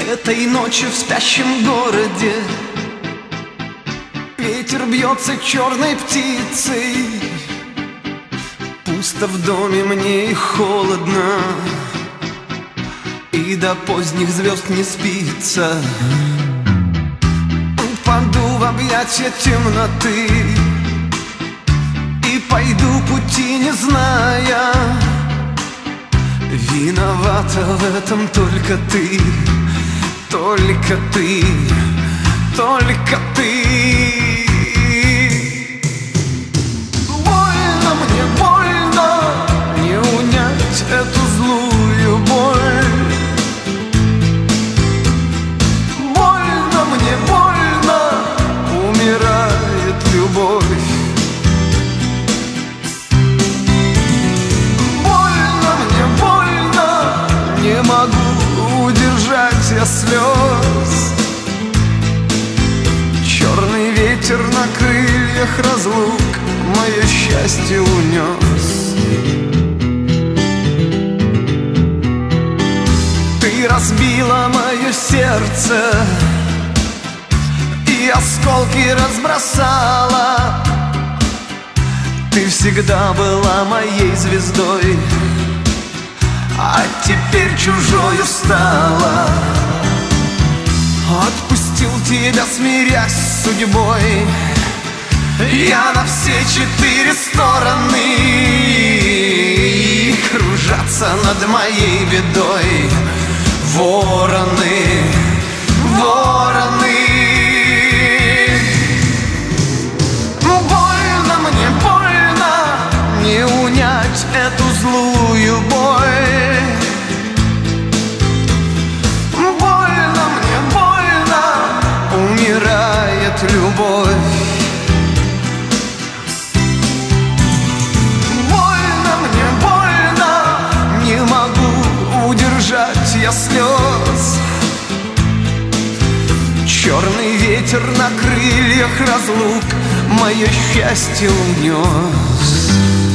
Этой ночью в спящем городе ветер бьется черной птицей. Пусто в доме мне и холодно, и до поздних звезд не спится. Упаду в объятия темноты и пойду пути не зная. Виновата в этом только ты, только ты, только ты. Больно мне, больно, не унять эту злую боль. Больно мне, больно, умирает любовь. Больно мне, больно, не могу удержать я слез. Черный ветер на крыльях разлук мое счастье унес. Ты разбила мое сердце и осколки разбросала. Ты всегда была моей звездой, а теперь чужою стала. Отпустил тебя, смирясь с судьбой, я на все 4 стороны. И кружатся над моей бедой вороны, вороны. Больно мне, больно, не унять эту злую боль. Больно мне, больно, умирает любовь. Больно мне, больно, не могу удержать я слез. Черный ветер на крыльях разлук мое счастье унес.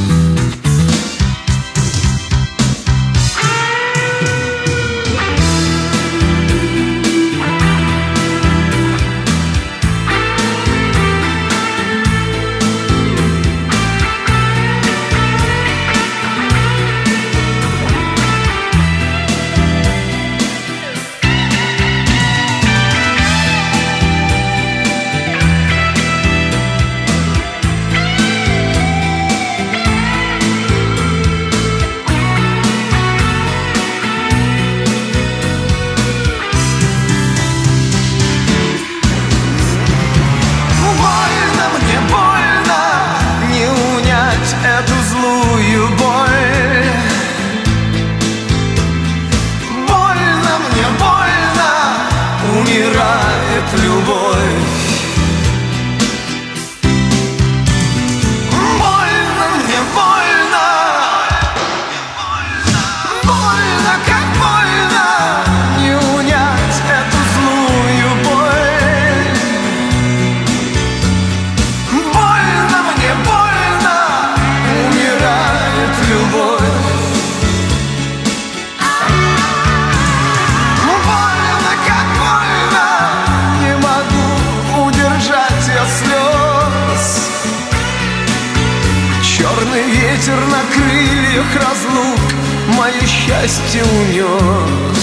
Эту злую боль. Больно мне, больно, умирает любовь. Больно мне, больно, больно, как больно, не унять эту злую боль. Больно мне, больно, любовь. Больно, как больно, не могу удержать я слез. Черный ветер на крыльях разлук мое счастье унес.